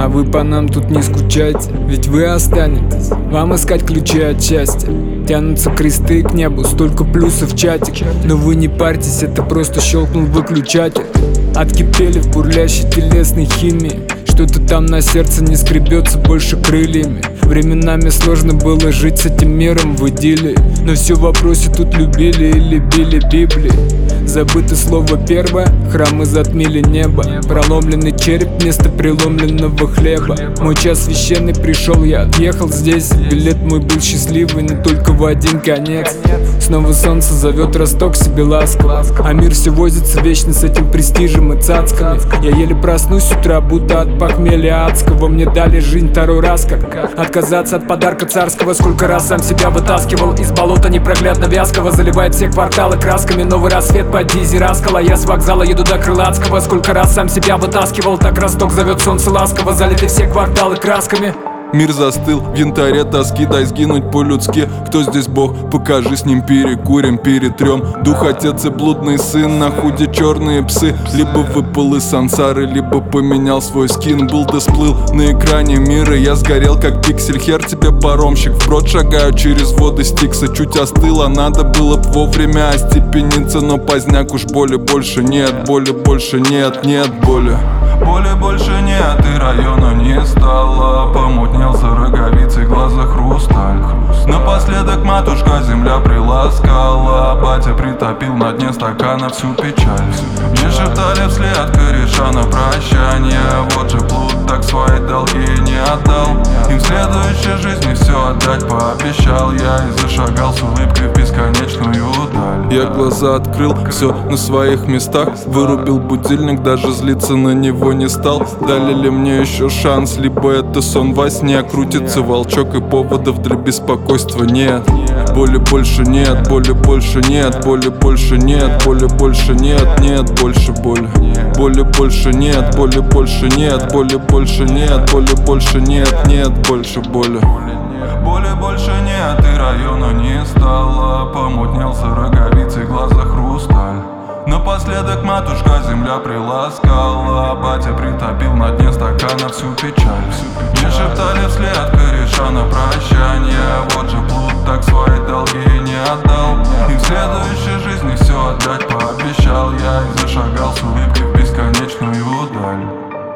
А вы по нам тут не скучайте, ведь вы останетесь. Вам искать ключи от счастья. Тянутся кресты к небу, столько плюсов в чате. Но вы не парьтесь, это просто щелкнул выключатель. Откипели в бурлящей телесной химии. Что-то там на сердце не скребется больше крыльями. Временами сложно было жить с этим миром в идиллии. Но все в вопросе, тут любили или били Библии. Забыто слово первое, храмы затмили небо. Проломленный череп вместо преломленного хлеба. Мой час священный пришел, я отъехал здесь. Билет мой был счастливый, но только в один конец. Снова солнце зовет Росток себе ласково. А мир все возится вечно с этим престижем и цацками. Я еле проснусь с утра, будто от похмелья адского. Мне дали жизнь второй раз, как отказаться от подарка царского. Сколько раз сам себя вытаскивал из болота непроглядно вязкого. Заливает все кварталы красками, новый рассвет по Дизи Раскала. Я с вокзала еду до Крылатского. Сколько раз сам себя вытаскивал, так Росток зовет солнце ласково. Залиты все кварталы красками. Мир застыл в янтаре тоски, дай сгинуть по-людски. Кто здесь Бог? Покажи, с ним перекурим, перетрем. Дух, отец и блудный сын, на худе черные псы. Либо выпал из сансары, либо поменял свой скин. Был да сплыл на экране мира, я сгорел как пиксель. Хер тебе паромщик, вброд шагаю через воды Стикса. Чуть остыло, надо было б вовремя остепениться. Но поздняк уж боли больше нет, боли больше нет, нет боли. Боли больше нет и района не стало. Помутнелся роговицей, глаза хрусталь. Напоследок матушка земля приласкала. Батя притопил на дне стакана всю печаль. Мне шептали вслед кореша на прощание: вот же плут, так свои долги не отдал. Им в следующей жизни все отдать пообещал я. И зашагал с улыбкой в бесконечную даль. Я глаза открыл, все на своих местах. Вырубил будильник, даже злиться на него не стал. Дали ли мне еще шанс, либо это сон во сне? Крутится волчок и поводов для беспокойства нет. Боли больше нет, боли больше нет, боли больше нет, боли больше нет, нет больше боли. Боли больше нет, боли больше нет, боли больше нет, боли больше нет, нет больше боли. Боли больше нет и района не стало. Помутнелся роговицей, глаза хрусталь. Напоследок матушка земля приласкала. Батя притопил на дне стакана всю печаль. Мне шептали вслед кореша на прощание: вот же плут, так свои долги не отдал. Им в следующей жизни все отдать пообещал я. И зашагал с улыбкой в бесконечную даль.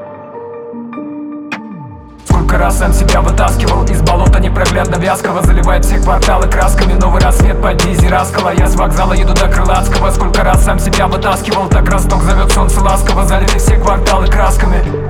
Сколько раз сам себя вытаскивал из болота непроглядно вязкого. Заливает все кварталы красками, новый рассвет по Дизи Раскала. Я с вокзала еду до Крылатского. Сколько раз сам себя вытаскивал, так Росток зовет солнце ласково. Залиты все кварталы красками.